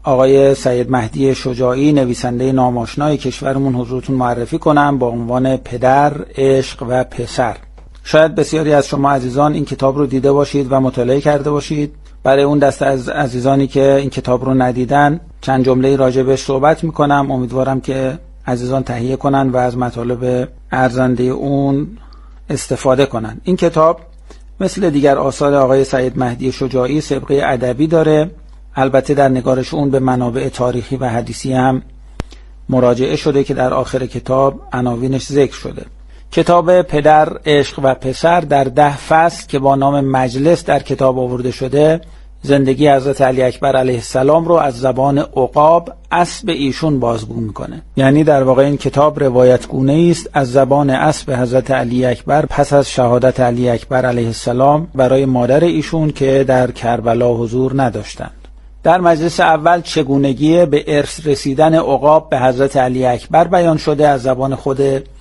آقای سید مهدی شجاعی، نویسنده ناماشنای کشورمون، حضورتون معرفی کنم با عنوان پدر، عشق و پسر. شاید بسیاری از شما عزیزان این کتاب رو دیده باشید و مطالعه کرده باشید. برای اون دسته از عزیزانی که این کتاب رو ندیدن چند جمله راجع بهش صحبت میکنم. امیدوارم که عزیزان تهیه کنن و از مطالب ارزنده اون استفاده کنن. این کتاب مثل دیگر آثار آقای سید مهدی شجاعی سابقه ادبی داره. البته در نگارش اون به منابع تاریخی و حدیثی هم مراجعه شده که در آخر کتاب عناوینش ذکر شده. کتاب پدر، عشق و پسر در 10 فصل که با نام مجلس در کتاب آورده شده، زندگی حضرت علی اکبر علیه السلام رو از زبان عقاب، اسب ایشون بازگو میکنه. یعنی در واقع این کتاب روایت گونه است از زبان اسب حضرت علی اکبر پس از شهادت علی اکبر علیه السلام برای مادر ایشون که در کربلا حضور نداشتند. در مجلس اول چگونگی به ارث رسیدن عقاب به حضرت علی اکبر بیان شده از زبان خود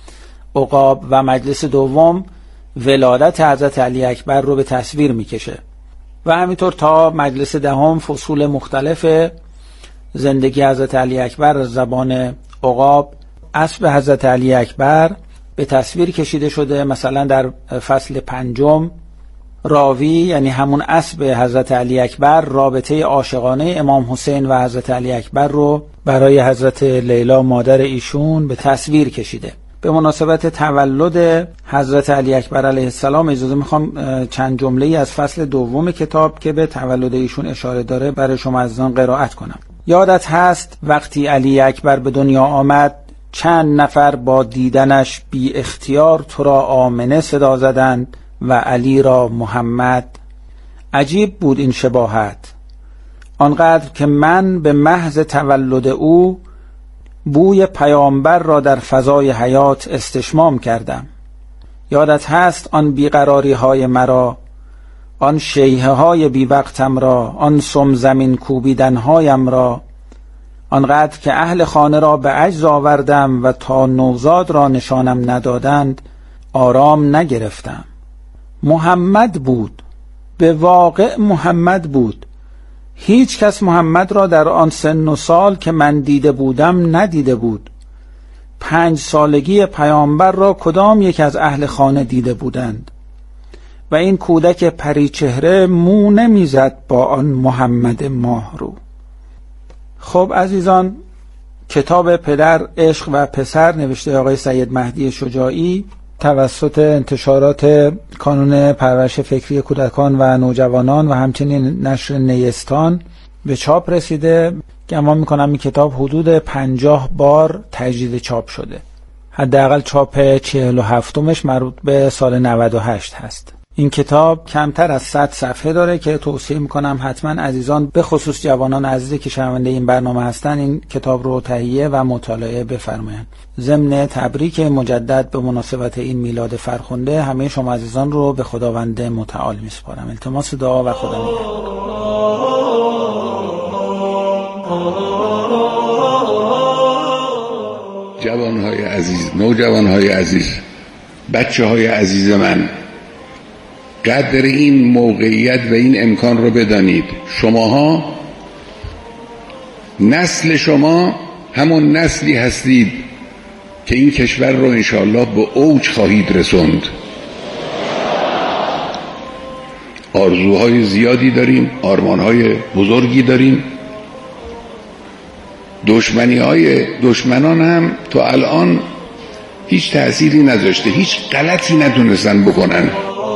عقاب و مجلس دوم ولادت حضرت علی اکبر رو به تصویر میکشه و همینطور تا مجلس دهم فصول مختلف زندگی حضرت علی اکبر از زبان عقاب، اسب حضرت علی اکبر به تصویر کشیده شده. مثلا در فصل 5 راوی، یعنی همون اسب حضرت علی اکبر، رابطه عاشقانه امام حسین و حضرت علی اکبر رو برای حضرت لیلا مادر ایشون به تصویر کشیده. به مناسبت تولد حضرت علی اکبر علیه السلام اجازه میخوام چند جمله‌ای از فصل دوم کتاب که به تولد ایشون اشاره داره برای شما عزیزان قرائت کنم. یادت هست وقتی علی اکبر به دنیا آمد چند نفر با دیدنش بی اختیار تو را آمنه صدا زدند و علی را محمد. عجیب بود این شباهت، آنقدر که من به محض تولد او بوی پیامبر را در فضای حیات استشمام کردم. یادت هست آن بیقراری های مرا، آن شیهه های بی وقتم را، آن سم زمین کوبیدن هایم را، آنقدر که اهل خانه را به عجز آوردم و تا نوزاد را نشانم ندادند آرام نگرفتم. محمد بود، به واقع محمد بود. هیچ کس محمد را در آن سن و سال که من دیده بودم ندیده بود. 5 سالگی پیامبر را کدام یک از اهل خانه دیده بودند؟ و این کودک پریچهره مو نمیزد با آن محمد ماهرو. خب عزیزان، کتاب پدر، عشق و پسر نوشته آقای سید مهدی شجاعی توسط انتشارات کانون پرورش فکری کودکان و نوجوانان و همچنین نشر نیستان به چاپ رسیده. گمان میکنم این کتاب حدود 50 بار تجدید چاپ شده. حداقل چاپ 47مش مربوط به سال 98 هست. این کتاب کمتر از 100 صفحه داره که توصیه میکنم حتما عزیزان، به خصوص جوانان عزیزی که شنونده این برنامه هستن، این کتاب رو تهیه و مطالعه بفرمایید. ضمن تبریک مجدد به مناسبت این میلاد فرخنده همه شما عزیزان رو به خداوند متعال میسپارم. التماس دعا و خدا نگهدار. جوانهای عزیز، نوجوانهای عزیز، بچه‌های عزیز من، قدر این موقعیت و این امکان رو بدانید. شماها، نسل شما همون نسلی هستید که این کشور رو انشاءالله به اوج خواهید رسوند. آرزوهای زیادی داریم، آرمانهای بزرگی داریم. دشمنان هم تا الان هیچ تأثیری نذاشته، هیچ غلطی نتونستن بکنن.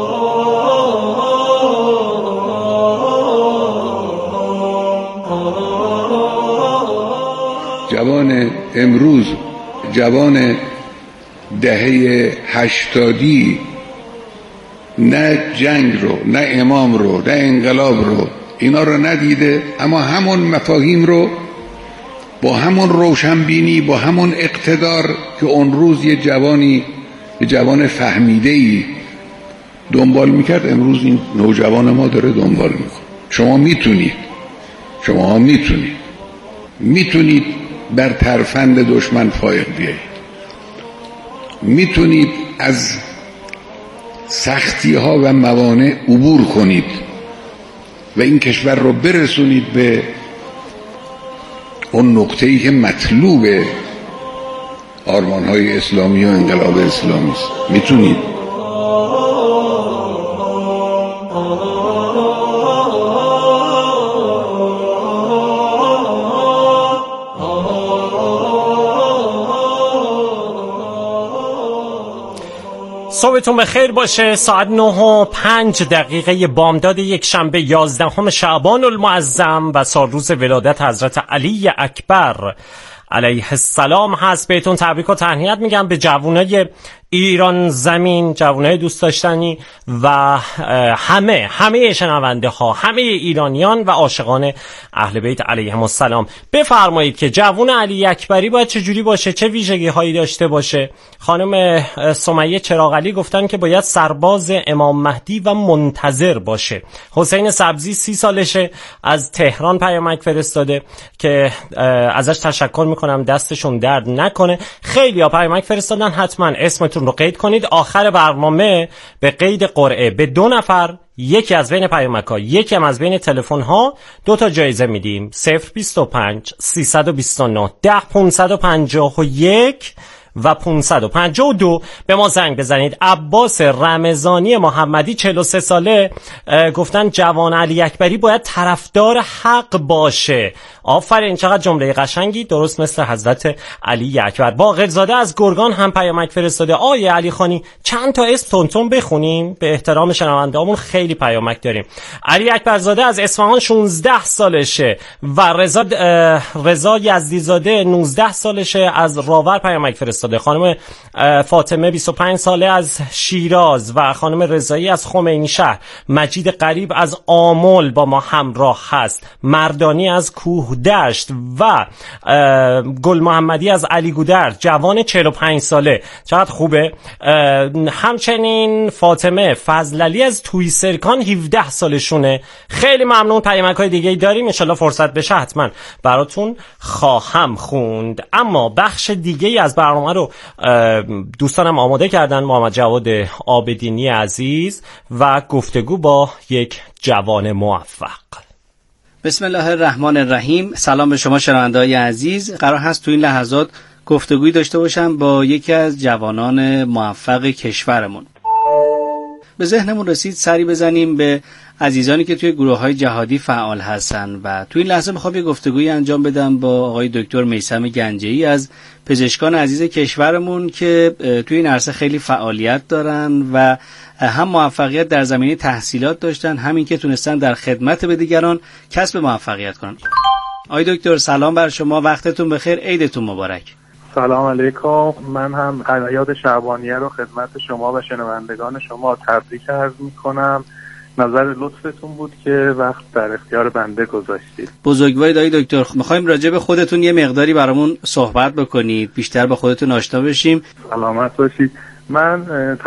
جوان امروز، جوان دهه 80 نه جنگ رو، نه امام رو، نه انقلاب رو، اینا رو ندیده، اما همون مفاهیم رو با همون روشنبینی، با همون اقتدار که اون روز یه جوان فهمیده‌ای دنبال میکرد، امروز این نوجوان ما داره دنبال میکنه. شما میتونید بر ترفند دشمن فائق بیایید، میتونید از سختی ها و موانع عبور کنید و این کشور رو برسونید به اون نقطه‌ای که مطلوب آرمان‌های اسلامی و انقلاب اسلامی است. میتونید صبحتون بخیر باشه. ساعت 9:05 بامداد یک شنبه 11 شعبان المعظم و سالروز ولادت حضرت علی اکبر علیه السلام هست. بهتون تبریک و تهنیت میگم به جوانای ایران زمین، جوانای دوست داشتنی و همه شنونده ها، همه ایرانیان و عاشقان اهل بیت علیهم السلام. بفرمایید که جوان علی اکبری باید چجوری باشه، چه ویژگی هایی داشته باشه؟ خانم سمیه چراغعلی گفتن که باید سرباز امام مهدی و منتظر باشه. حسین سبزی 30 سالشه، از تهران پیامک فرستاده که ازش تشکر میکنم، دستشون درد نکنه. خیلی ها پیامک فرستادن، حتما اسمتون رو قید کنید. آخر برنامه به قید قرعه به 2 نفر، یکی از بین پیامک‌ها، یکی هم از بین تلفن‌ها، 2 تا جایزه میدیم. 025 329 10551 و 552 به ما زنگ بزنید. عباس رمضانی محمدی 43 ساله گفتن جوان علی اکبری باید طرفدار حق باشه. آفرین، چقدر جمله قشنگی، درست مثل حضرت علی اکبر. باقرزاده از گرگان هم پیامک فرستاده. آیه علی خانی چند تا اسم تونتون بخونیم به احترام شنوندهامون، خیلی پیامک داریم. علی اکبرزاده از اصفهان 16 سالشه و رضا یزدیزاده 19 سالشه از راور پیامک فرستاده. خانم فاطمه 25 ساله از شیراز و خانم رضایی از خمینی شهر. مجید قریب از آمل با ما همراه هست. مردانی از کوه دشت و گل محمدی از علی گودرد، جوان 45 ساله. چقدر خوبه. همچنین فاطمه فضلعلی از تویسرکان 17 سالشونه. خیلی ممنون. پیامک‌های دیگه‌ای داریم، ان شاءالله فرصت بشه حتما براتون خواهم خوند. اما بخش دیگه‌ای از برنامه رو دوستانم آماده کردن. محمد جواد عابدینی عزیز و گفتگو با یک جوان موفق. بسم الله الرحمن الرحیم. سلام به شما شنونده‌های عزیز. قرار هست تو این لحظات گفتگویی داشته باشم با یکی از جوانان موفق کشورمون. به ذهنمون رسید سری بزنیم به عزیزانی که توی گروه‌های جهادی فعال هستن و توی این لحظه میخوام یه گفتگویی انجام بدم با آقای دکتر میثم گنجه‌ای از پزشکان عزیز کشورمون که توی این عرصه خیلی فعالیت دارن و هم موفقیت در زمینه تحصیلات داشتن، همین که تونستن در خدمت به دیگران کسب موفقیت کنن. آقای دکتر سلام بر شما، وقتتون بخیر، عیدتون مبارک. سلام علیکم. من هم عیاد شعبانیه رو خدمت شما و شنوندگان شما تبریک عرض میکنم. نظر لطفتون بود که وقت در اختیار بنده گذاشتید. بزرگوارید آقای دکتر. میخوایم راجع به خودتون یه مقداری برامون صحبت بکنید، بیشتر با خودتون آشنا بشیم. سلامت باشید. من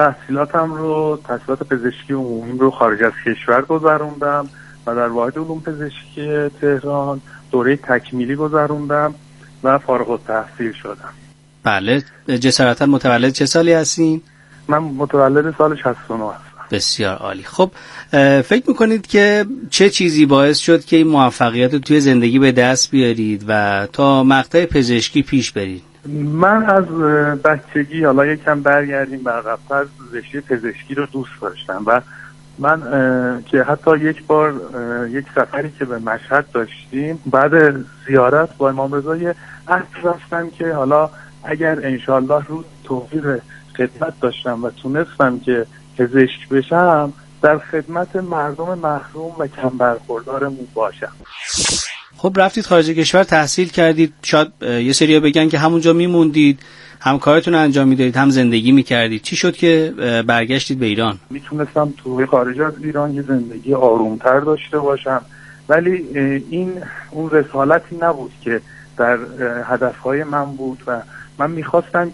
تحصیلات پزشکی عمومی رو خارج از کشور گذروندم و در واحد علوم پزشکی تهران دوره تکمیلی گذروندم و فارغ التحصیل شدم. بله، جسارتا متولد چه سالی هستین؟ من متولد سال 69 هستم. بسیار عالی. خب فکر میکنید که چه چیزی باعث شد که این موفقیت رو توی زندگی به دست بیارید و تا مقطع پزشکی پیش برید؟ من از بچگی، حالا یکم برگردیم به عقب‌تر، رشته پزشکی رو دوست داشتم و من که حتی یک بار یک سفری که به مشهد داشتیم، بعد زیارت با امام رضا یه عهد رفتم که حالا اگر انشالله رو توفیق خدمت داشتم و تونستم که پزشک بشم، در خدمت مردم محروم و کم برخوردارمون باشم. خب رفتید خارج کشور تحصیل کردید، شاید یه سری‌ها بگن که همونجا میموندید، هم کارتون انجام میدادید هم زندگی میکردید. چی شد که برگشتید به ایران؟ میتونستم توی خارج از ایران یه زندگی آرومتر داشته باشم، ولی این اون رسالتی نبود که در هدفهای من بود و من میخواستم که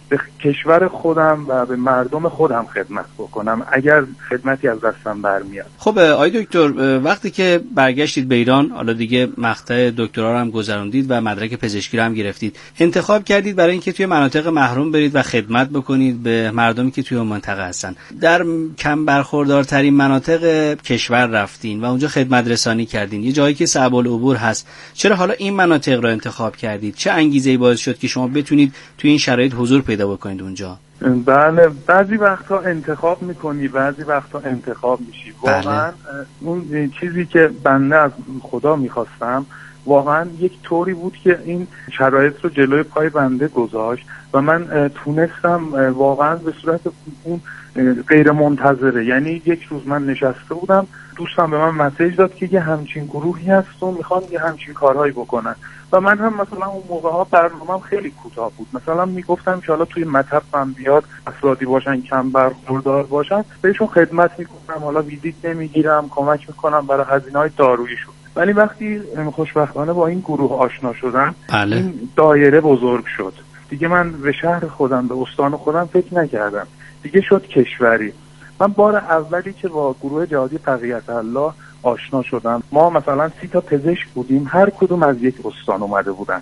به کشور خودم و به مردم خودم خدمت بکنم اگر خدمتی از دستم برمیاد. خب آقای دکتر، وقتی که برگشتید به ایران، حالا دیگه مقطع دکترا رو هم گذروندید و مدرک پزشکی رو هم گرفتید، انتخاب کردید برای اینکه توی مناطق محروم برید و خدمت بکنید به مردمی که توی اون منطقه هستن. در کم برخوردارترین مناطق کشور رفتین و اونجا خدمت رسانی کردین، یه جایی که صعب العبور هست. چرا حالا این مناطق رو انتخاب کردید؟ چه انگیزه‌ای باعث شد که شما بتونید توی این شرایط حضور پیدا بکنید اونجا؟ بله، بعضی وقتا انتخاب میکنی، بعضی وقتا انتخاب میشی. واقعا اون چیزی که بنده از خدا میخواستم واقعا یک طوری بود که این شرایط رو جلوی پای بنده گذاشت و من تونستم واقعا به صورت اون غیر منتظره، یعنی یک روز من نشسته بودم، دوستم به من مسیج داد که یه همچین گروهی هست و میخوان یه همچین کارهایی بکنن و من هم مثلا اون موقع ها برنامه‌ام خیلی کوتاه بود، مثلا میگفتم که حالا توی مطب هم بیاد افرادی باشن کم برخوردار باشن بهشون خدمت میکنم، حالا ویزیت نمیگیرم، کمک میکنم برای هزینه‌های داروییشون. ولی وقتی خوشبختانه با این گروه آشنا شدم این دایره بزرگ شد دیگه. من به شهر خودم، به استان خودم فکر نکردم، دیگه شد کشوری. من بار اولی که با گروه جهادی تقیت الله آشنا شدم، ما مثلا 30 تا پزشک بودیم، هر کدوم از یک استان اومده بودن.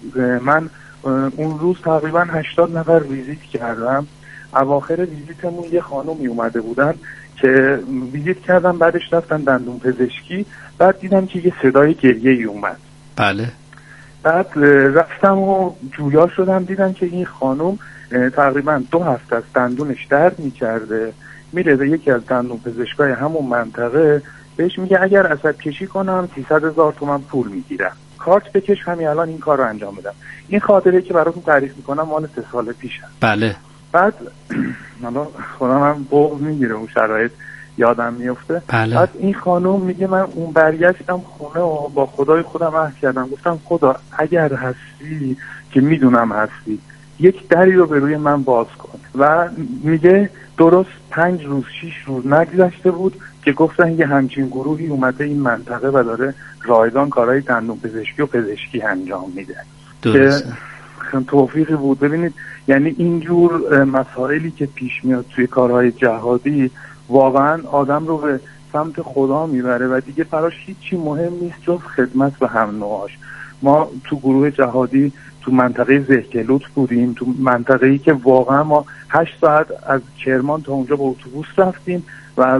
من اون روز تقریبا 80 نفر ویزیت کردم. اواخر ویزیتمون یه خانومی اومده بودن که ویزیت کردم، بعدش رفتن دندون پزشکی، بعد دیدم که یه صدای گریه‌ای اومد. بله. بعد رفتم و جویا شدم، دیدم که این خانم تقریبا 2 هفته از دندونش درد می‌کرده، میره به یکی از دندون پزشکای همون منطقه، بهش میگه اگر عصب کشی کنم 300,000 تومان پول میگیرم، کارت بکش همین الان این کار رو انجام بدم. این خاطره که براتون تعریف میکنم مال 3 سال پیشه. بله. بعد حالا خودم هم بغض میگیره اون شرایط یادم میفته. بله. بعد این خانم میگه من اون برگشتم خونه و با خدای خودم عهد کردم، گفتم خدا اگر هستی که میدونم هستی، یک دری رو به روی من باز کن. و میگه درست 5 روز 6 روز نگذشته بود که گفتن یه همچین گروهی اومده این منطقه و داره رایگان کارهای دندون پزشکی و پزشکی انجام میده. درست. که توفیقی بود. ببینید یعنی اینجور مسائلی که پیش میاد توی کارهای جهادی واقعا آدم رو به سمت خدا میبره و دیگه براش هیچی مهم نیست جز خدمت به هم نوعاش. ما تو گروه جهادی تو منطقه زهکلوت بودیم، تو منطقه‌ای که واقعا ما 8 ساعت از کرمان تا اونجا با اتوبوس رفتیم و از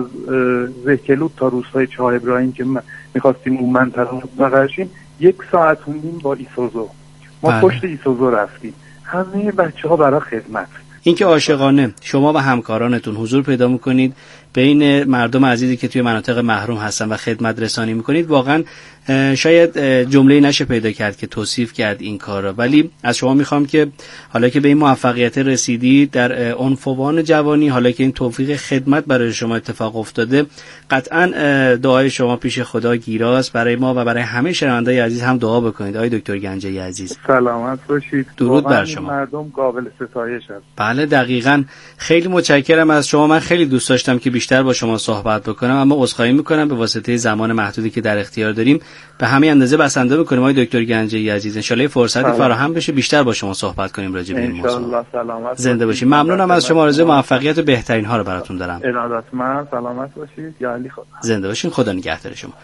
زهکلوت تا روستای چاه ابراهیم که می‌خواستیم اون منطقه رو بگردیم 1 ساعت موندیم با ایسوزو. ما پشت ایسوزو رفتیم، همه بچه‌ها برای خدمت. اینکه عاشقانه شما و همکارانتون حضور پیدا میکنید بین مردم عزیزی که توی مناطق محروم هستن و خدمت رسانی میکنید، واقعا شاید جمله نشه پیدا کرد که توصیف کرد این کار را. ولی از شما میخوام که حالا که به این موفقیت رسیدید در عنفوان جوانی، حالا که این توفیق خدمت برای شما اتفاق افتاده، قطعا دعای شما پیش خدا گیراست. برای ما و برای همه شنوندگان عزیز هم دعا بکنید. آقای دکتر گنجی عزیز سلامت باشید. درود بر شما. مردم قابل ستایش هست. بله دقیقاً. خیلی متشکرم از شما. من خیلی دوست داشتم که بیشتر با شما صحبت بکنم، اما عذرخواهی میکنم به واسطه زمان محدودی که در اختیار داریم به همین اندازه بسنده میکنیم. آقای دکتر گنجی عزیز ان شاءالله فرصتی فراهم بشه بیشتر با شما صحبت کنیم راجع به این موضوع. ان شاءالله. سلامت زنده باشید. ممنونم از شما. آرزوی موفقیت و بهترین ها رو براتون دارم. ارادتمند. سلامت باشید. یا علی خدا. زنده باشین. خدا نگهدار شما.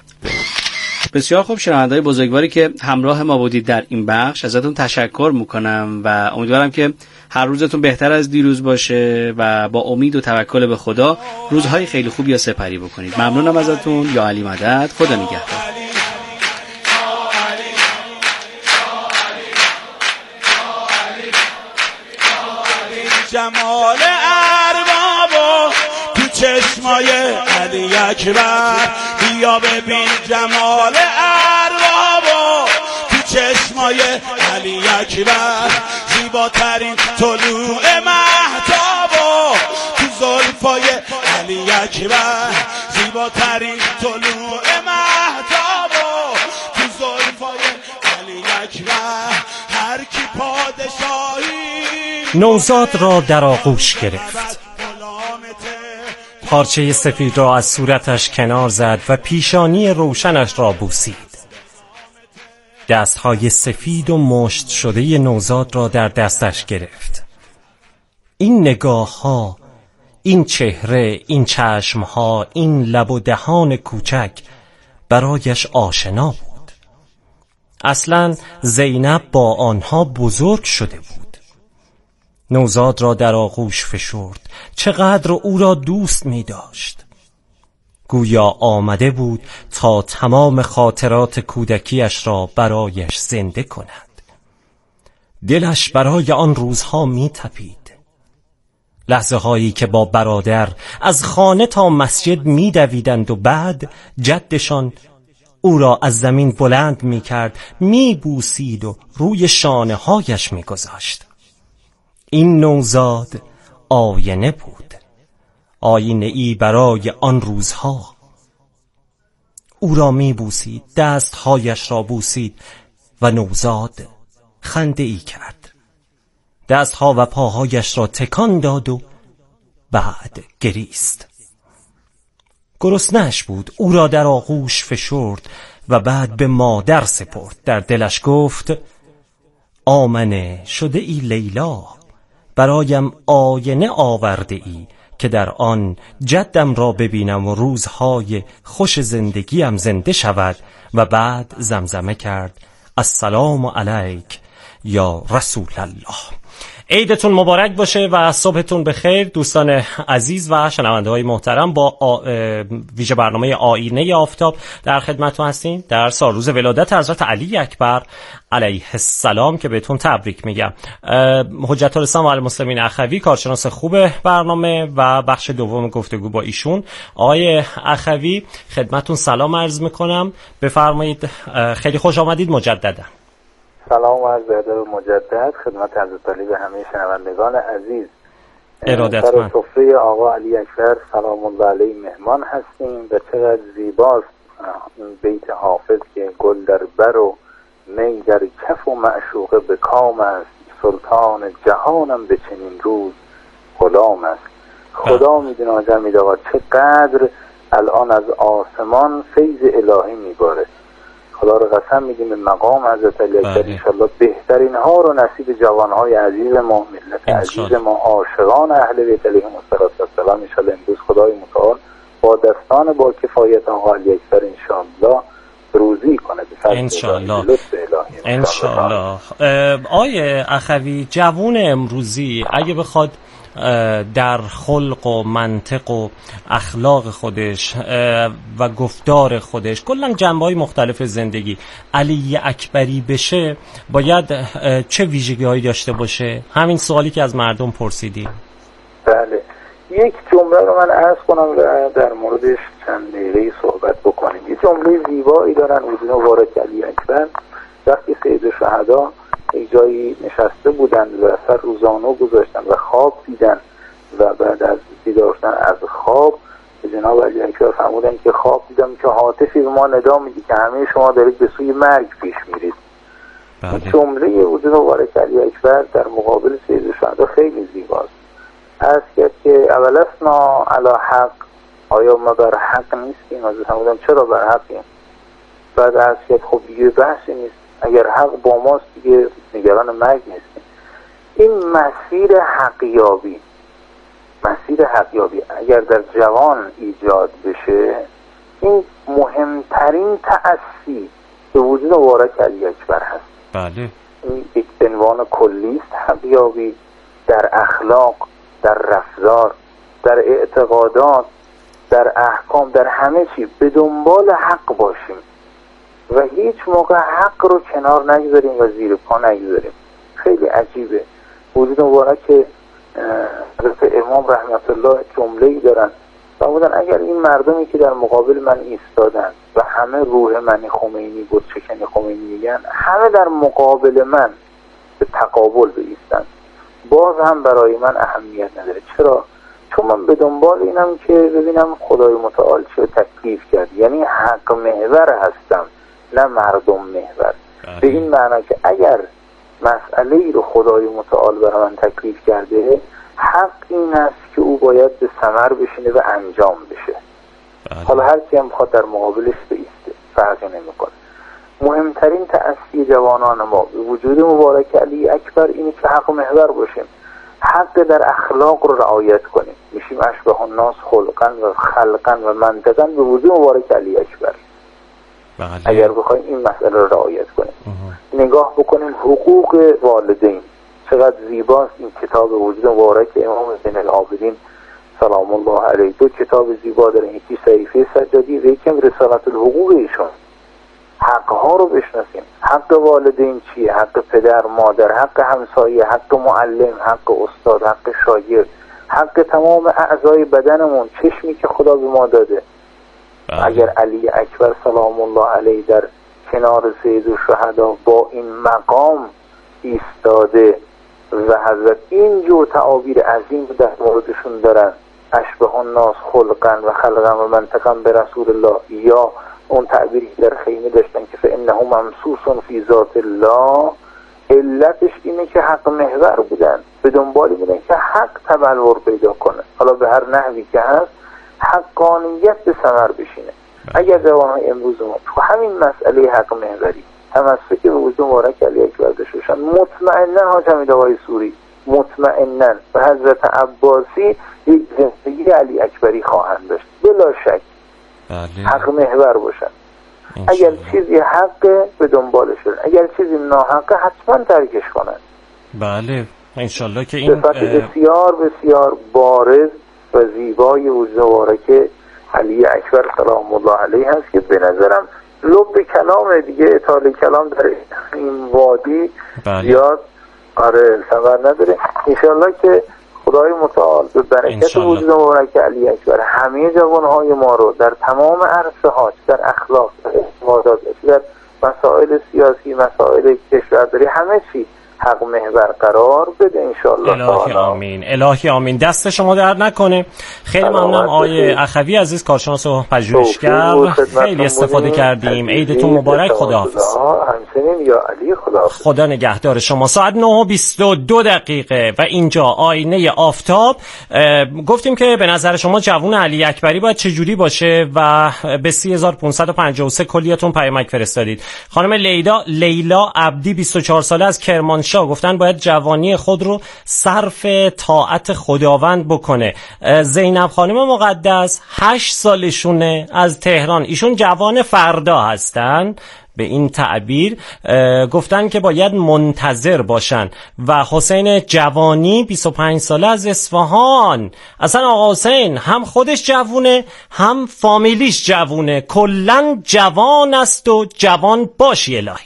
بسیار خوب شنوندگان بزرگواری که همراه ما بودید در این بخش، ازتون تشکر میکنم و امیدوارم که هر روزتون بهتر از دیروز باشه و با امید و توکل به خدا روزهای خیلی خوبی سپری بکنید. ممنونم ازتون. یا علی مدد. خدا نگهدار. جمال اربابو تو چشمای علی اکبر، بیا ببین جمال اربابو تو چشمای علی اکبر، زیباترین طلوع مهتابو تو زلفای علی اکبر، زیباترین طلوع مهتابو تو زلفای علی اکبر، هر کی پادشاهی نوزاد را در آغوش گرفت، پارچه سفید را از صورتش کنار زد و پیشانی روشنش را بوسید. دستهای سفید و مشت شده نوزاد را در دستش گرفت. این نگاه ها، این چهره، این چشم ها، این لب و دهان کوچک برایش آشنا بود. اصلا زینب با آنها بزرگ شده بود. نوزاد را در آغوش فشرد. چقدر او را دوست می داشت. گویا آمده بود تا تمام خاطرات کودکیش را برایش زنده کند. دلش برای آن روزها می تپید. لحظه هایی که با برادر از خانه تا مسجد می دویدند و بعد جدشان او را از زمین بلند می کرد، می بوسید و روی شانه هایش می گذاشت. این نوزاد آینه بود، آینه ای برای آن روزها. او را می بوسید، دستهایش را بوسید و نوزاد خنده ای کرد. دستها و پاهایش را تکان داد و بعد گریست. گرسنه‌اش بود، او را در آغوش فشرد و بعد به مادر سپرد. در دلش گفت آمنه شده ای لیلا، برایم آینه آورده ای که در آن جدم را ببینم و روزهای خوش زندگیم زنده شود. و بعد زمزمه کرد السلام علیک یا رسول الله. عیدتون مبارک باشه و صبحتون بخیر دوستان عزیز و شنونده های محترم. با ویژه برنامه آینه آفتاب در خدمتتون هستیم در سالروز ولادت حضرت علی اکبر علیه السلام که بهتون تبریک میگم. حجت الاسلام و المسلمین اخوی کارشناس خوب برنامه و بخش دوم گفتگو با ایشون. آقای اخوی خدمتتون سلام عرض میکنم، بفرمایید. خیلی خوش آمدید مجددا. سلام و عرض ادب مجدد خدمت حضرت علی و همه شنوندگان عزیز. ارادتمند. سر سفره آقا علی اکبر سلام الله علیه مهمان هستیم و چقدر زیباست این بیت حافظ که گل در بر و می در کف و معشوقه به کام است، سلطان جهانم به چنین روز غلام است. خدا میدونه آجر آقا چقدر الان از آسمان فیض الهی میباره. خدا رو قسم میدیم به مقام حضرت علی اکبر انشالله بهترین ها رو نصیب جوانهای عزیز ما، ملت عزیز ما، عاشقان اهل بیت علیهم السلام انشالله امروز خدای متعال با دستان با کفایت آقا علی اکبر انشالله روزی کنه انشالله. انشالله. آیه اخوی، جوان امروزی اگه بخواد در خلق و منطق و اخلاق خودش و گفتار خودش کلا جنبه‌های مختلف زندگی علی اکبری بشه، باید چه ویژگی‌هایی داشته باشه؟ همین سوالی که از مردم پرسیدیم. بله، یک جمله رو من عرض کنم و در موردش چند دقیقه صحبت بکنیم. یک جمله زیبایی دارن حضور مبارک علی اکبر وقتی سید الشهدا یک جایی نشسته بودند و سر روزانو گذاشتن و خواب دیدن و بعد از بیدار شدن از خواب به جناب علی اکبر فرمودن که خواب دیدم که هاتفی به ما ندا میده که همه شما دارید به سوی مرگ پیش میرید. این جمله حضور مبارک علی اکبر در مقابل سید الشهدا خیلی زیباست. عرض کرد که اولسنا علی حق، آیا ما بر حق نیستیم؟ از فرمودن چرا بر حقیم؟ بعد عرض کرد خب دیگه بحثی نیست، اگر حق با ماست دیگه نگران مرگ نیستیم. این مسیر حقیابی اگر در جوان ایجاد بشه، این مهمترین تأثیر به وجود مبارک علی اکبر هست. بله. این یک عنوان کلی است. حقیابی در اخلاق، در رفتار، در اعتقادات، در احکام، در همه چی به دنبال حق باشیم و هیچ موقع حق رو کنار نگذاریم و زیر پا نگذاریم. خیلی عجیبه. وجود مبارک حضرت امام رحمت الله جمله‌ای دارن و بودن اگر این مردمی که در مقابل من ایستادن و همه روح منی خمینی بود چکنی خمینی میگن، همه در مقابل من به تقابل بایستن، باز هم برای من اهمیت نداره. چرا؟ چون من به دنبال اینم که ببینم خدای متعال چه تکلیف کرد، یعنی حق محور هستم نه مردم محور. به این معنی که اگر مسئله ای رو خدای متعال برای من تکلیف کرده، حق این است که او باید به ثمر بشینه و انجام بشه. حالا هر کی هم بخواد در مقابلش بایسته فرقی نمیکنه. مهمترین تأثیر جوانان ما به وجود مبارک علی اکبر اینه که حق محور باشیم. حق در اخلاق رو رعایت کنیم. میشیم اشبه الناس خلقا و خلقا و منطقا به وجود مبارک علی اکبر. اگر بخوایم این مسئله رو رعایت کنیم، نگاه بکنیم حقوق والدین چقدر زیباست. این کتاب وجود مبارک امام زین العابدین سلام الله علیه 2 کتاب زیبا داره، یکی صحیفه سجادی و یکی رسالت الحقوق ایشون. حقها رو بشناسیم. حق والدین چیه؟ حق پدر، مادر، حق همسایه، حق معلم، حق استاد، حق شاگرد، حق تمام اعضای بدنمون، چشمی که خدا به ما داده. اگر علی اکبر سلام الله علیه در کنار سید الشهدا با این مقام ایستاده و حضرت اینجور تعابیر عظیم در موردشون دارن، اشبه الناس خلقا و خلقا و منطقا به رسول الله، یا اون تعبیری در خیمه داشتن که فانه ممسوس فی ذات الله، علتش اینه که حق محور بودن، به دنبال بودن که حق تبلور پیدا کنه، حالا به هر نحوی که هست حقانیت به ثمر بشینه. اگر جوانهای امروز ما تو همین مسئله حق محوری تمسک به وجود مبارک علی اکبر داشته باشن، مطمئنا حاج حمید آقای سوری، مطمئنا و حضرت عباسی یک زندگی علی اکبری خواهند داشت بلا شک. حق محور باشن. اگر چیزی حقه به دنبالش برن، اگر چیزی ناحقه حتما ترکش کنن. بله انشالله که این صفت بسیار بسیار بارز و زیبای وجود مبارک علی اکبر سلام الله علیه هست که به نظرم لب کلام دیگه، اطاله کلام در این وادی زیاد ثمر نداره. انشالله که خدای متعال به برکت وجود مبارک علی اکبر همه جوانهای ما رو در تمام عرصه ها، در اخلاق، در اعتقادات، در مسائل سیاسی، مسائل کشورداری، همه چی حق محور قرار بده انشالله. الهی آمین، الهی آمین. دست شما درد نکنه. خیلی ممنونم آقای اخوی عزیز، کارشناس و پژوهشگر. خیلی استفاده کردیم. عیدتون مبارک. خداحافظ. همچنین یا علی خداحافظ. خدا نگهدار شما. ساعت 9:22 و اینجا آینه آفتاب. گفتیم که به نظر شما جوون علی اکبری باید چجوری باشه و به 3553 کلیاتون پیامک فرستادید. خانم لیلا عبدی 24 ساله از کرمانشاه گفتن باید جوانی خود رو صرف طاعت خداوند بکنه. زینب خانم مقدس 8 سالشونه از تهران، ایشون جوان فردا هستن. به این تعبیر گفتن که باید منتظر باشن. و حسین جوانی 25 ساله از اصفهان، اصلا آقا حسین هم خودش جوونه هم فامیلیش جوونه، کلن جوان است و جوان باشی الهی.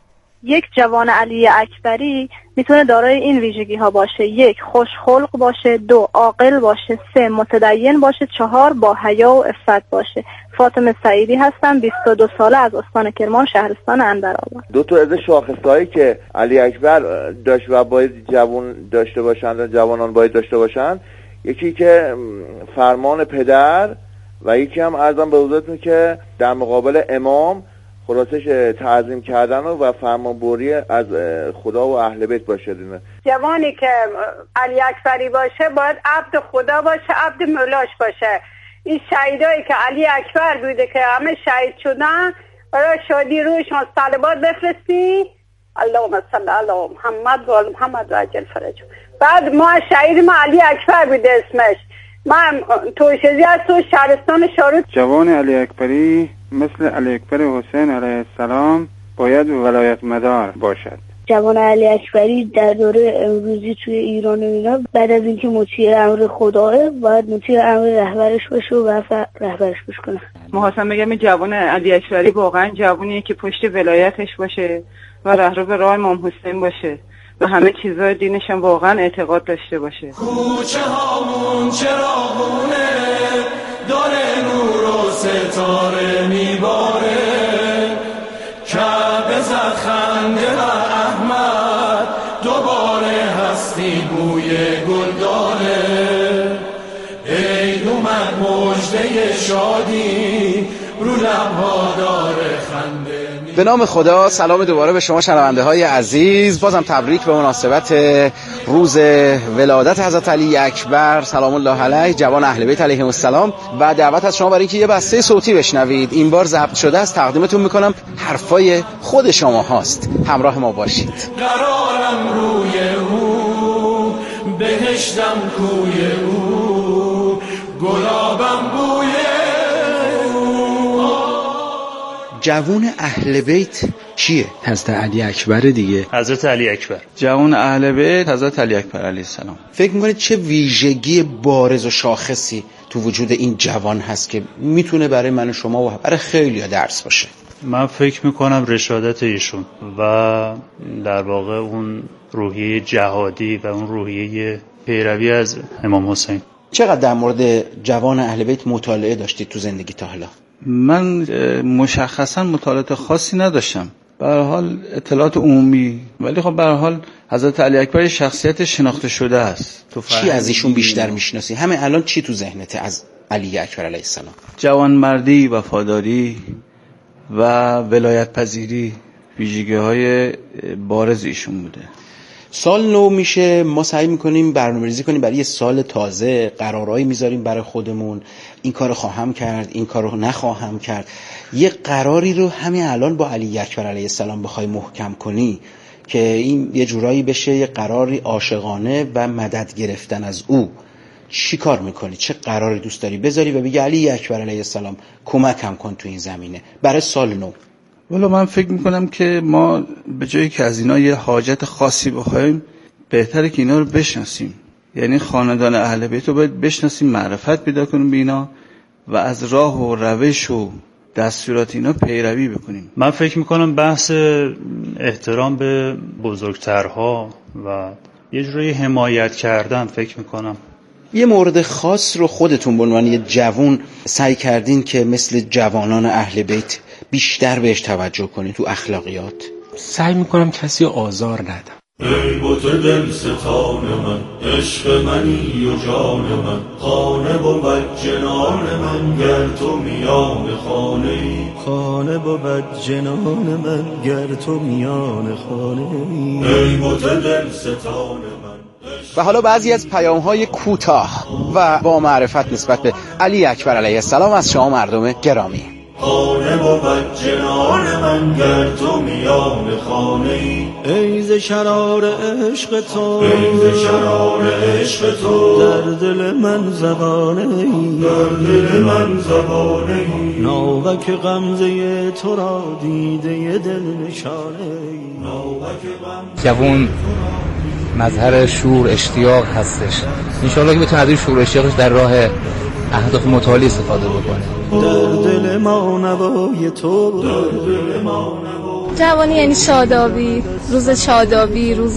یک جوان علی اکبری میتونه دارای این ویژگی ها باشه: 1 خوشخلق باشه، 2 عاقل باشه، 3 متدین باشه، 4 با حیا و عفت باشه. فاطمه سعیدی هستم، 22 ساله از استان کرمان، شهرستان اندرآباد. دو تا از شاخصهایی که علی اکبر داشت و باید جوان داشته باشند، جوانان باید داشته باشند، یکی که فرمان پدر و یکی هم عرضم به حضورتون که در مقابل امام خلاصش تعظیم کردن و فرمانبری از خدا و اهل بیت باشه. جوانی که علی اکبری باشه باید عبد خدا باشه، عبد مولاش باشه. این شهیدایی که علی اکبر بوده که همه شهید شدن، برای شادی روشون صلوات بفرستی، اللهم صل علی محمد و آل محمد و عجل فرجهم. بعد ما شهید ما علی اکبر بوده اسمش. من توشیزی از تو شهرستان شاروت. جوان علی اکبری مثل علی اکبر حسین علیه السلام باید ولایت مدار باشد. جوان علی اکبری در دوره امروزی توی ایران و اینا بعد از اینکه مطیع امر خداه باید مطیع امر رهبرش باشه و رهبرش گوش کنه. می‌خواستم بگم جوان علی اکبری واقعا جوونیه که پشت ولایتش باشه و رهرو به راه امام حسین باشه و همه چیزای دینش هم واقعا اعتقاد داشته باشه. کوچه هامون چراغونه داره نور و ستاره میباره، کعبه زد خنده و احمد دوباره هستی بوی گل داره، عید اومد مژده شادی رو لبها داره خنده. به نام خدا، سلام دوباره به شما شنونده های عزیز. بازم تبریک به مناسبت روز ولادت حضرت علی اکبر سلام الله علیه، جوان اهل بیت علیهم السلام، و دعوت از شما برای اینکه یه بسته صوتی بشنوید. این بار ضبط شده است، تقدیمتون میکنم. حرفای خود شما هاست، همراه ما باشید. قرارم روی او بهشتم کوی او، گلابم بوی او. جوون اهل بیت کیه؟ حضرت علی اکبر دیگه. حضرت علی اکبر. جوان اهل بیت حضرت علی اکبر علیه السلام. فکر میکنید چه ویژگی بارز و شاخصی تو وجود این جوان هست که میتونه برای من و شما و برای خیلی‌ها درس باشه؟ من فکر میکنم رشادت ایشون و در واقع اون روحیه جهادی و اون روحیه پیروی از امام حسین. چقدر در مورد جوان اهل بیت مطالعه داشتید تو زندگی تا حالا؟ من مشخصا مطالعات خاصی نداشتم، به هر حال اطلاعات عمومی، ولی خب به هر حال حضرت علی اکبر شخصیت شناخته شده است. چی از ایشون بیشتر میشناسی؟ همه الان چی تو ذهنته از علی اکبر علیه السلام؟ جوانمردی، وفاداری و ولایت پذیری ویژگی‌های بارز ایشون بوده. سال نو میشه، ما سعی میکنیم برنامه‌ریزی کنیم برای یه سال تازه، قرارایی میذاریم برای خودمون، این کارو خواهم کرد، این کارو نخواهم کرد. یه قراری رو همین الان با علی اکبر علیه السلام بخوای محکم کنی که این یه جورایی بشه یه قراری عاشقانه و مدد گرفتن از او، چی کار میکنی؟ چه قراری دوست داری بذاری و بگی علی اکبر علیه السلام کمکم کن تو این زمینه برای سال نو؟ والا من فکر میکنم که ما به جایی که از اینا یه حاجت خاصی بخوایم، بهتره که اینا رو بشناسیم. یعنی خاندان اهل بیت رو باید بشناسیم، معرفت پیدا کنیم به اینا و از راه و روش و دستورات اینا پیروی بکنیم. من فکر میکنم بحث احترام به بزرگترها و یه جوری حمایت کردن، فکر میکنم یه مورد خاص رو خودتون به عنوان یه جوان سعی کردین که مثل جوانان اهل بیت بیشتر بهش توجه کنین تو اخلاقیات؟ سعی میکنم کسی آزار ندم. ای بت دل ستان من، عشق منی و جان من، خانه بود جنان من گر تو میان خانه ای، خانه بود جنان من گر تو میان خانه ای. ای بت دل ستان من. و حالا بعضی از پیام‌های کوتاه و با معرفت نسبت به علی اکبر علیه السلام از شما مردم گرامی. خانه بود جنان من گر تو میان خانه ای، ای ز شرار عشق تو، ای ز شرار عشق تو، در دل من زبانه ای، در دل من زبانه ای، ناوک غمزه تو را دیده دل نشانه ای، ناوک غمزه جوان مظهر شور اشتیاق هستش، انشاءالله که بتونه از این شور اشتیاقش در راه اهداف متعالی استفاده بکنه. در دل ما نوای تو، در دل ما نوای. جوانی یعنی شادابی، روز شادابی، روز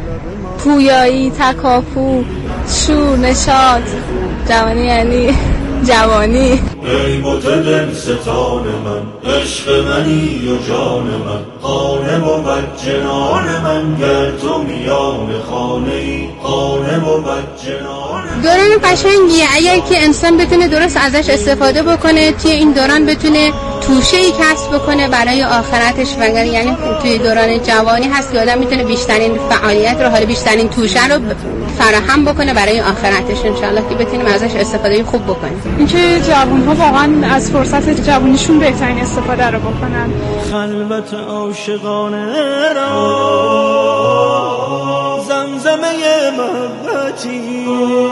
پویایی، تکاپو، شور، نشاط. جوانی یعنی جوانی. ای بت دل ستان من، عشق منی و جان من، خانه بود جنان من گر تو میان خانه ای، خانه بود جنان. دوران قشنگیه اگر که انسان بتونه درست ازش استفاده بکنه، توی این دوران بتونه توشه‌ای کسب بکنه برای آخرتش. وگر یعنی توی دوران جوانی هست که آدم میتونه بیشترین فعالیت رو، حالا بیشترین توشه رو فراهم بکنه برای آخرتش، انشالله که بتونیم ازش استفاده خوب بکنیم. اینکه جوان‌ها واقعا از فرصت جوانیشون بهترین استفاده رو بکنن. خلوت عاشقانه را زمزمه محبتی،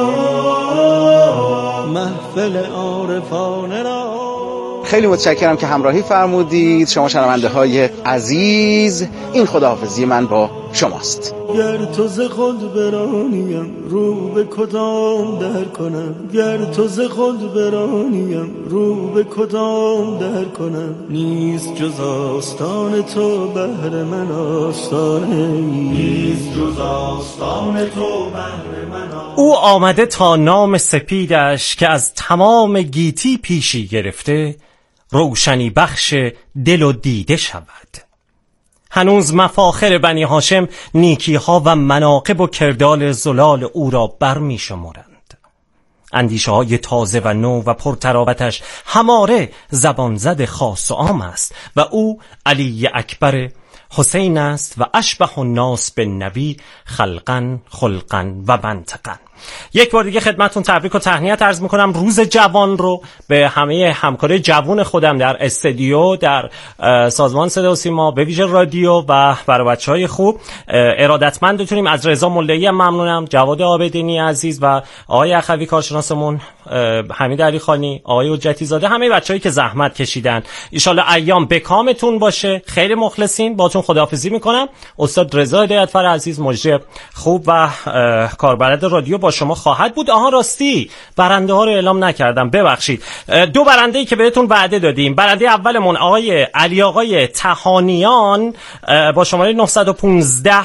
محفل عارفانه را. خیلی متشکرم که همراهی فرمودید شما شنونده های عزیز. این خداحافظی من با شماست. گر تو ز خود برانیم رو به کدام در کنم، گر تو ز خود برانیم رو به کدام در کنم، نیست جز آستان تو بهر من آستانه، نیست جز آستان تو بهر من آستانه. او آمده تا نام سپیدش که از تمام گیتی پیشی گرفته، روشنی بخش دل و دیده شود. هنوز مفاخر بنی هاشم نیکیها و مناقب و کردار زلال او را برمی شمارند. اندیشه های تازه و نو و پرتراوتش هماره زبان زد خاص و عام است و او علی اکبر حسین است و اشبه الناس بالنبی خلقا خلقا و منطقا. یک بار دیگه خدمتتون تبریک و تهنیت عرض میکنم روز جوان رو به همه همکارای جوون خودم در استودیو، در سازمان صدا و سیما، به ویژه رادیو و برای بچهای خوب. ارادتمندتونیم. از رضا ملایی ممنونم، جواد عابدینی عزیز و آقای اخوی کارشناسمون، حمید علی خانی، آقای حجتی زاده، همه بچه‌ای که زحمت کشیدن. ان شاءالله ایام به کامتون باشه. خیلی مخلصیم. باهاتون خداحافظی میکنم. استاد رضا هدایتفر عزیز، مجری خوب و کاربلد رادیو با شما خواهد بود. راستی برنده ها رو اعلام نکردم، ببخشید. دو برنده‌ای که بهتون وعده دادیم. برنده اولمون آقای علی آقای تهانیان با شماره 915